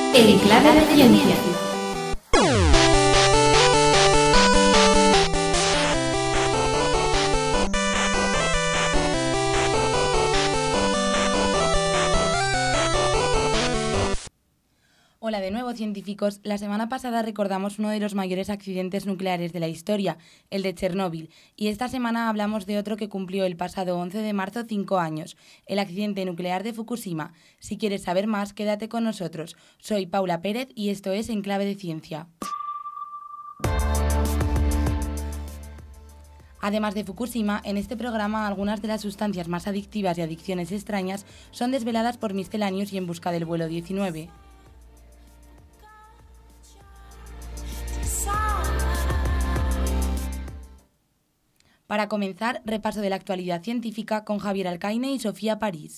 En clave de ciencia. Hola de nuevo, científicos. La semana pasada recordamos uno de los mayores accidentes nucleares de la historia, el de Chernóbil, y esta semana hablamos de otro que cumplió el pasado 11 de marzo 5 años, el accidente nuclear de Fukushima. Si quieres saber más, quédate con nosotros. Soy Paula Pérez y esto es En Clave de Ciencia. Además de Fukushima, en este programa algunas de las sustancias más adictivas y adicciones extrañas son desveladas por Miscellaneous y En Busca del Vuelo 19. Para comenzar, repaso de la actualidad científica con Javier Alcaine y Sofía París.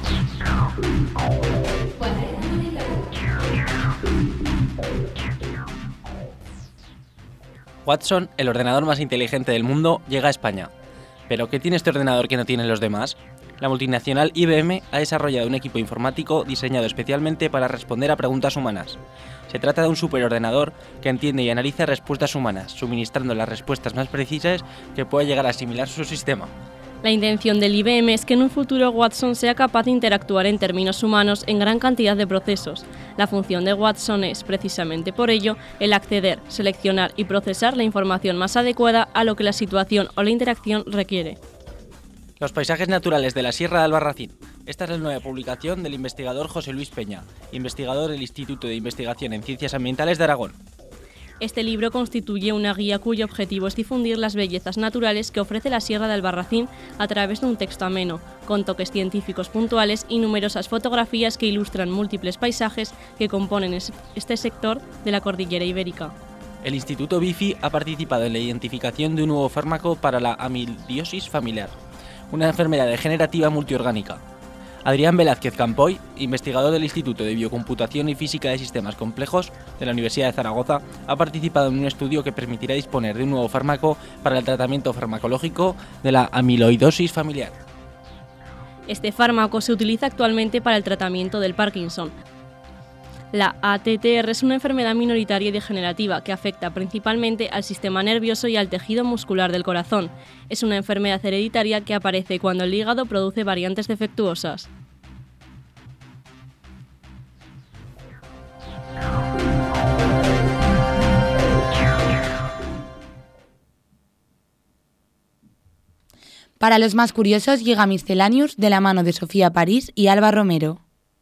Watson, el ordenador más inteligente del mundo, llega a España. ¿Pero qué tiene este ordenador que no tienen los demás? La multinacional IBM ha desarrollado un equipo informático diseñado especialmente para responder a preguntas humanas. Se trata de un superordenador que entiende y analiza respuestas humanas, suministrando las respuestas más precisas que pueda llegar a asimilar su sistema. La intención del IBM es que en un futuro Watson sea capaz de interactuar en términos humanos en gran cantidad de procesos. La función de Watson es, precisamente por ello, el acceder, seleccionar y procesar la información más adecuada a lo que la situación o la interacción requiere. Los paisajes naturales de la Sierra de Albarracín. Esta es la nueva publicación del investigador José Luis Peña, investigador del Instituto de Investigación en Ciencias Ambientales de Aragón. Este libro constituye una guía cuyo objetivo es difundir las bellezas naturales que ofrece la Sierra de Albarracín a través de un texto ameno, con toques científicos puntuales y numerosas fotografías que ilustran múltiples paisajes que componen este sector de la cordillera ibérica. El Instituto BIFI ha participado en la identificación de un nuevo fármaco para la amiliosis familiar, una enfermedad degenerativa multiorgánica. Adrián Velázquez Campoy, investigador del Instituto de Biocomputación y Física de Sistemas Complejos de la Universidad de Zaragoza, ha participado en un estudio que permitirá disponer de un nuevo fármaco para el tratamiento farmacológico de la amiloidosis familiar. Este fármaco se utiliza actualmente para el tratamiento del Parkinson. La ATTR es una enfermedad minoritaria y degenerativa que afecta principalmente al sistema nervioso y al tejido muscular del corazón. Es una enfermedad hereditaria que aparece cuando el hígado produce variantes defectuosas. Para los más curiosos llega Miscellaneous de la mano de Sofía París y Alba Romero.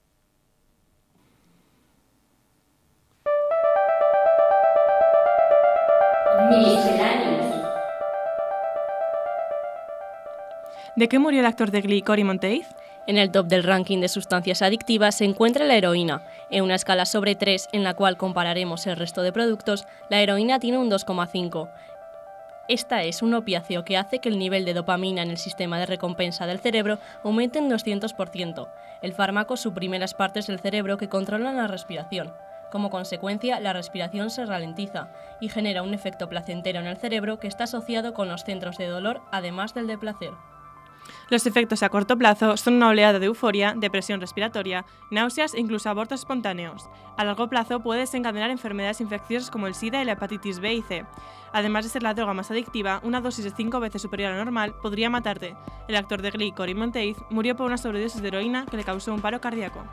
¿De qué murió el actor de Glee, Cory Monteith? En el top del ranking de sustancias adictivas se encuentra la heroína. En una escala sobre 3, en la cual compararemos el resto de productos, la heroína tiene un 2,5. Esta es un opiáceo que hace que el nivel de dopamina en el sistema de recompensa del cerebro aumente en 200%. El fármaco suprime las partes del cerebro que controlan la respiración. Como consecuencia, la respiración se ralentiza y genera un efecto placentero en el cerebro que está asociado con los centros de dolor, además del de placer. Los efectos a corto plazo son una oleada de euforia, depresión respiratoria, náuseas e incluso abortos espontáneos. A largo plazo puede desencadenar enfermedades infecciosas como el SIDA y la hepatitis B y C. Además de ser la droga más adictiva, una dosis de 5 veces superior a la normal podría matarte. El actor de Glee, Cory Monteith, murió por una sobredosis de heroína que le causó un paro cardíaco.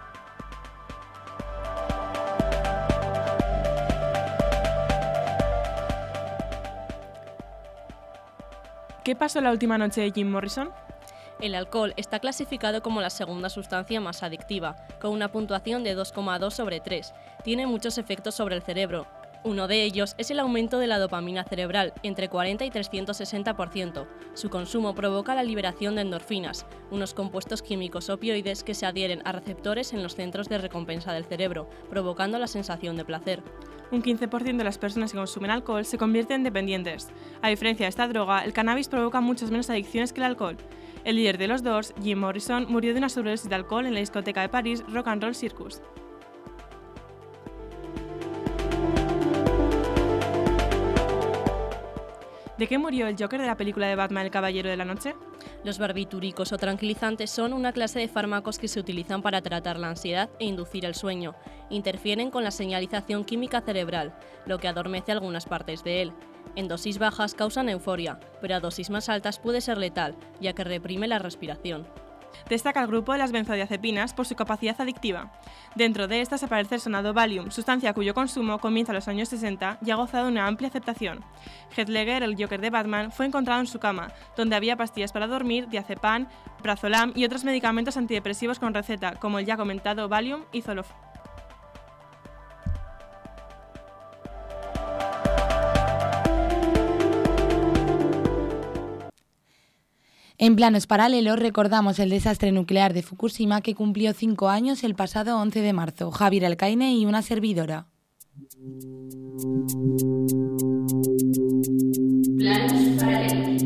¿Qué pasó la última noche de Jim Morrison? El alcohol está clasificado como la segunda sustancia más adictiva, con una puntuación de 2,2 sobre 3. Tiene muchos efectos sobre el cerebro. Uno de ellos es el aumento de la dopamina cerebral, entre 40 y 360%. Su consumo provoca la liberación de endorfinas, unos compuestos químicos opioides que se adhieren a receptores en los centros de recompensa del cerebro, provocando la sensación de placer. Un 15% de las personas que consumen alcohol se convierten en dependientes. A diferencia de esta droga, el cannabis provoca muchas menos adicciones que el alcohol. El líder de los Doors, Jim Morrison, murió de una sobredosis de alcohol en la discoteca de París Rock and Roll Circus. ¿De qué murió el Joker de la película de Batman, El Caballero de la Noche? Los barbitúricos o tranquilizantes son una clase de fármacos que se utilizan para tratar la ansiedad e inducir el sueño. Interfieren con la señalización química cerebral, lo que adormece algunas partes de él. En dosis bajas causan euforia, pero a dosis más altas puede ser letal, ya que reprime la respiración. Destaca el grupo de las benzodiazepinas por su capacidad adictiva. Dentro de estas aparece el sonado Valium, sustancia cuyo consumo comienza en los años 60 y ha gozado de una amplia aceptación. Heath Ledger, el Joker de Batman, fue encontrado en su cama, donde había pastillas para dormir, diazepam, prazolam y otros medicamentos antidepresivos con receta, como el ya comentado Valium y Zoloft. En planos paralelos recordamos el desastre nuclear de Fukushima que cumplió 5 años el pasado 11 de marzo. Javier Alcaine y una servidora. Planos paralelos.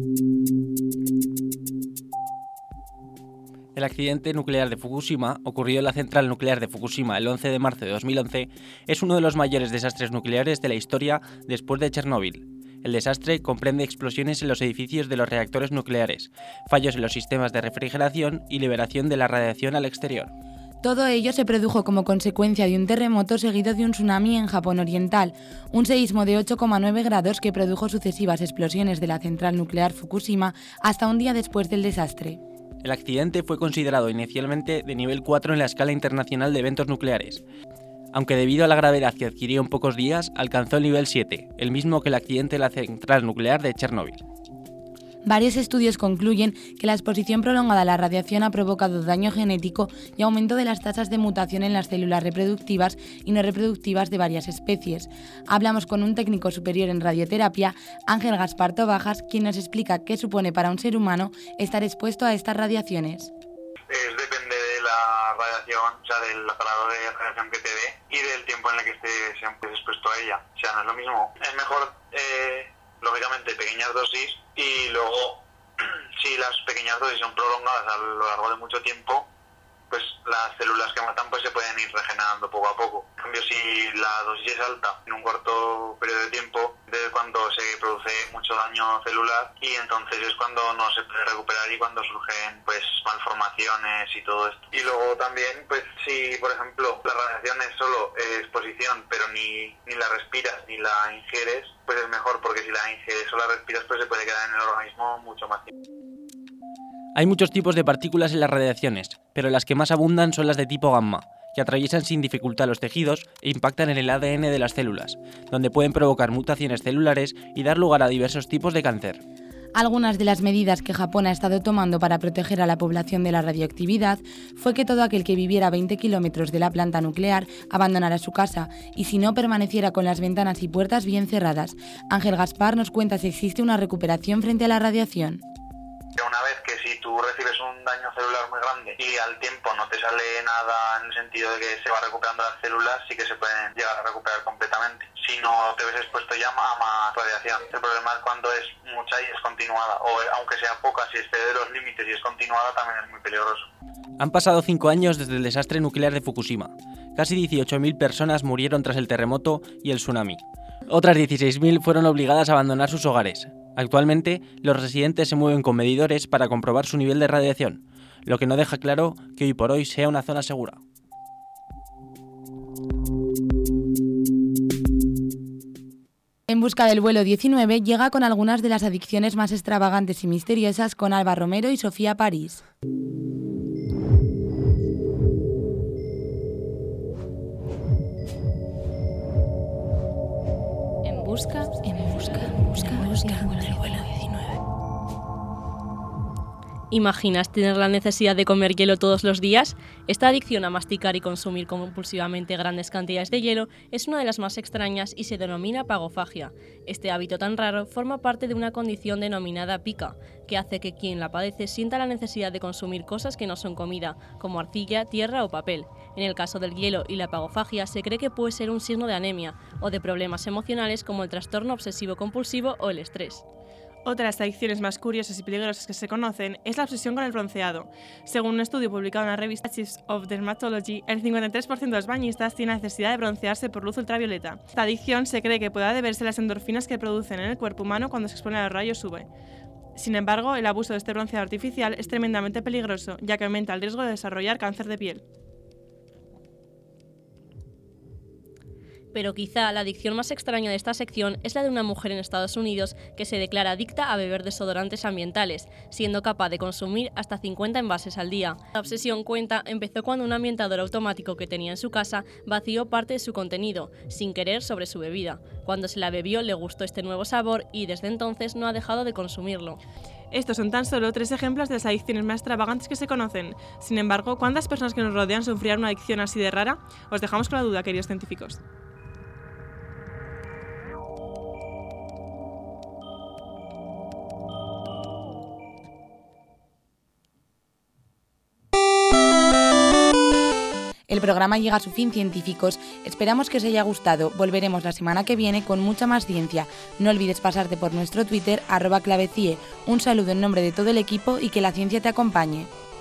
El accidente nuclear de Fukushima, ocurrido en la central nuclear de Fukushima el 11 de marzo de 2011, es uno de los mayores desastres nucleares de la historia después de Chernóbil. El desastre comprende explosiones en los edificios de los reactores nucleares, fallos en los sistemas de refrigeración y liberación de la radiación al exterior. Todo ello se produjo como consecuencia de un terremoto seguido de un tsunami en Japón Oriental, un seísmo de 8,9 grados que produjo sucesivas explosiones de la central nuclear Fukushima hasta un día después del desastre. El accidente fue considerado inicialmente de nivel 4 en la escala internacional de eventos nucleares, aunque debido a la gravedad que adquirió en pocos días, alcanzó el nivel 7, el mismo que el accidente de la central nuclear de Chernóbil. Varios estudios concluyen que la exposición prolongada a la radiación ha provocado daño genético y aumento de las tasas de mutación en las células reproductivas y no reproductivas de varias especies. Hablamos con un técnico superior en radioterapia, Ángel Gaspar Tobajas, quien nos explica qué supone para un ser humano estar expuesto a estas radiaciones. Depende de la radiación, o sea, del grado de radiación que te dé y del tiempo en el que estés expuesto a ella. O sea, no es lo mismo. Es mejor, lógicamente, pequeñas dosis y luego, si las pequeñas dosis son prolongadas a lo largo de mucho tiempo, pues las células que matan pues se pueden ir regenerando poco a poco. En cambio, si la dosis es alta en un corto periodo de tiempo, es cuando se produce mucho daño celular y entonces es cuando no se puede recuperar y cuando surgen pues malformaciones y todo esto. Y luego también, pues si por ejemplo la radiación es solo exposición, pero ni la respiras ni la ingieres, pues es mejor, porque si la ingieres o la respiras pues se puede quedar en el organismo mucho más tiempo. Hay muchos tipos de partículas en las radiaciones, pero las que más abundan son las de tipo gamma, que atraviesan sin dificultad los tejidos e impactan en el ADN de las células, donde pueden provocar mutaciones celulares y dar lugar a diversos tipos de cáncer. Algunas de las medidas que Japón ha estado tomando para proteger a la población de la radioactividad fue que todo aquel que viviera a 20 kilómetros de la planta nuclear abandonara su casa y si no permaneciera con las ventanas y puertas bien cerradas. Ángel Gaspar nos cuenta si existe una recuperación frente a la radiación. Una vez que si tú recibes un daño celular muy grande y al tiempo no te sale nada en el sentido de que se va recuperando las células, sí que se pueden llegar a recuperar completamente. Si no te ves expuesto ya a más radiación. El problema es cuando es mucha y es continuada, o aunque sea poca, si excede de los límites y es continuada, también es muy peligroso. Han pasado 5 años desde el desastre nuclear de Fukushima. Casi 18.000 personas murieron tras el terremoto y el tsunami. Otras 16.000 fueron obligadas a abandonar sus hogares. Actualmente, los residentes se mueven con medidores para comprobar su nivel de radiación, lo que no deja claro que hoy por hoy sea una zona segura. En busca del vuelo 19 llega con algunas de las adicciones más extravagantes y misteriosas con Alba Romero y Sofía París. En busca del vuelo 19. ¿Imaginas tener la necesidad de comer hielo todos los días? Esta adicción a masticar y consumir compulsivamente grandes cantidades de hielo es una de las más extrañas y se denomina pagofagia. Este hábito tan raro forma parte de una condición denominada pica, que hace que quien la padece sienta la necesidad de consumir cosas que no son comida, como arcilla, tierra o papel. En el caso del hielo y la pagofagia se cree que puede ser un signo de anemia o de problemas emocionales como el trastorno obsesivo-compulsivo o el estrés. Otra de las adicciones más curiosas y peligrosas que se conocen es la obsesión con el bronceado. Según un estudio publicado en la revista Archives of Dermatology, el 53% de los bañistas tiene necesidad de broncearse por luz ultravioleta. Esta adicción se cree que pueda deberse a las endorfinas que producen en el cuerpo humano cuando se expone a los rayos UV. Sin embargo, el abuso de este bronceado artificial es tremendamente peligroso, ya que aumenta el riesgo de desarrollar cáncer de piel. Pero quizá la adicción más extraña de esta sección es la de una mujer en Estados Unidos que se declara adicta a beber desodorantes ambientales, siendo capaz de consumir hasta 50 envases al día. La obsesión, cuenta, empezó cuando un ambientador automático que tenía en su casa vació parte de su contenido, sin querer, sobre su bebida. Cuando se la bebió le gustó este nuevo sabor y desde entonces no ha dejado de consumirlo. Estos son tan solo 3 ejemplos de las adicciones más extravagantes que se conocen. Sin embargo, ¿cuántas personas que nos rodean sufrirán una adicción así de rara? Os dejamos con la duda, queridos científicos. El programa llega a su fin, científicos. Esperamos que os haya gustado. Volveremos la semana que viene con mucha más ciencia. No olvides pasarte por nuestro Twitter @clavecie. Un saludo en nombre de todo el equipo y que la ciencia te acompañe.